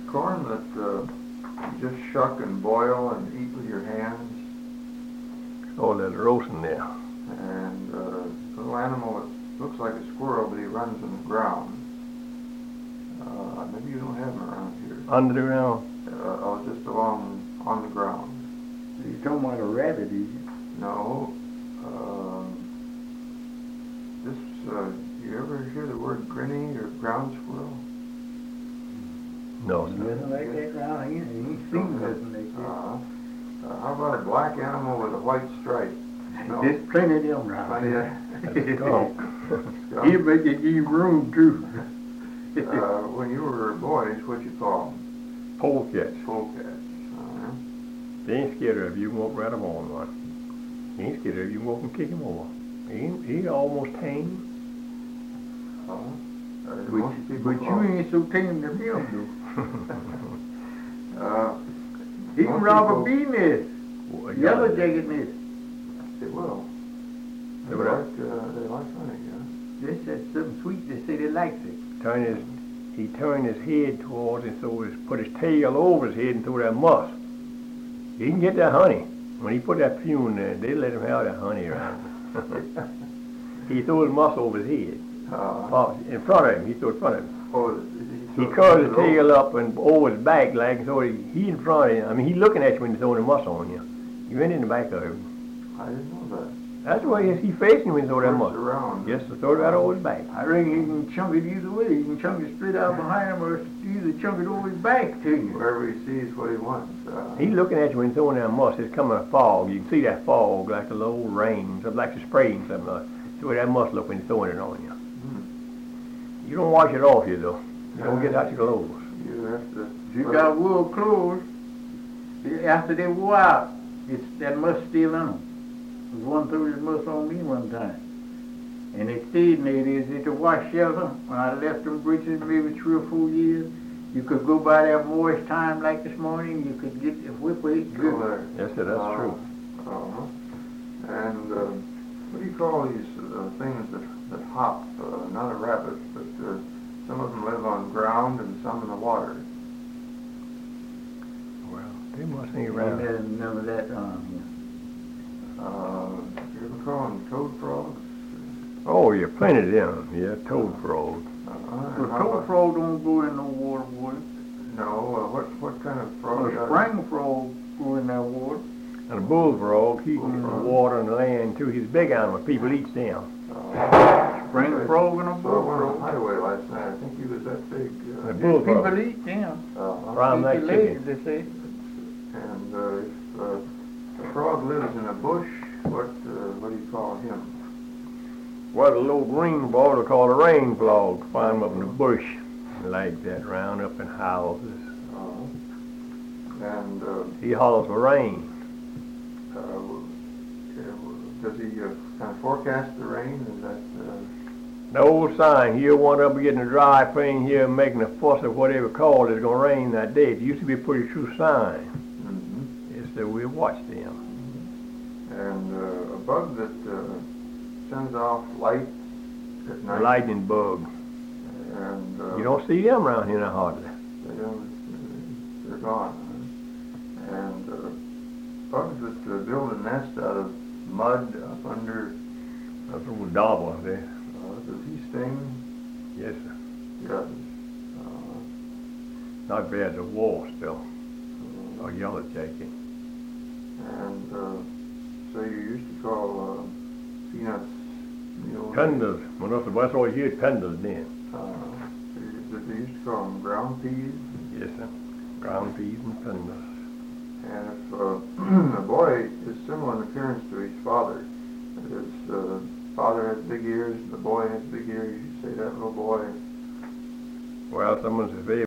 corn that you just shuck and boil and eat with your hands? Oh, there's roasting there. And a little animal that looks like a squirrel, but he runs on the ground. Maybe you don't have him around here. Under the ground? Just along on the ground. You're talking about a rabbit, is you? No. You ever hear the word grinny or ground squirrel? No, sir. Nothing like that around here. You ain't seen nothing like that. How about a black animal with a white stripe? No. There's plenty of them around here. Skunk. He'll make you give room, too. When you were boys, what you call them? Polecats. Polecats. They ain't scared of you. You can walk right up on one. He ain't scared of you. You can walk and kick him over. He almost tame. But you ain't so tame to him, though. He can rob a bee nest. Yellow jacket nest. It will. They like honey, yeah. This is something sweet. They say they like it. He turned his head towards it, so he put his tail over his head and threw that musk. He can get that honey. When he put that fume in there, they let him have that honey around. He threw his musk over his head. In front of him, he threw it in front of him. He curled his tail up and over his back, like so. He in front of him. I mean, he looking at you when he's throwing the musk on you. You went in the back of him. I didn't know that. That's why he facing you when he throw that musk. Around. Yes, throw it right over his back. I reckon he can chunk it either way. He can chunk it straight out behind him, or either chunk it over his back to you. Wherever he sees what he wants. He's looking at you when he's throwing that musk. It's coming a fog. You can see that fog like a little rain, something like it's spraying something. That's the way that musk look when he's throwing it on you. You don't wash it off you though. You don't get out your clothes. You have to. If you got wool clothes, after they wore out, it's that musk still in them. There was one threw his musk on me one time. And they stayed in there. They to wash shelter. When I left them breeches maybe 3 or 4 years, you could go by that moist time like this morning, you could get the whip weight good. Yes, sir, that's true. And what do you call these things that hop? Not a rabbit, but some of them live on ground and some in the water. Well, they must ain't around. There's none of that around here. You ever call them toad frogs? Oh, yeah, plenty of them. Yeah, toad frog. The toad frog don't go in no water, boy. No, what kind of frog? A spring frog go in that water. And a bullfrog, he can water and land too. He's a big animal. People eat them. Spring frog and a I saw one on bullfrog. the highway last night. I think he was that big. A bullfrog. People eat them. Round like Eat the chicken. legs, they say. And if a frog lives in a bush, what do you call him? Well, a little green ball they call a rain frog. Find them up in the bush like that, round up in houses. And He hollers for rain. does he kind of forecast the rain? Is that? The old sign, here one up getting a dry thing here making a fuss of whatever called it's going to rain that day. It used to be a pretty true sign. It's that we watch them. And a bug that sends off light at night. Lightning bug. And You don't see them around here now hardly. They're gone. And bugs that build a nest out of mud up under. That's a little dauber there. Does he sting? Yes, sir. He does. Not bad as a wasp though. Or yellow jacket. And so you used to call peanuts. Penders. Well, that's all you hear, penders then. They used to call them ground peas. Yes, sir. Ground peas and penders. And if a boy is similar in appearance to his father, his father has big ears, the boy has big ears, you say that little boy. Well, someone says,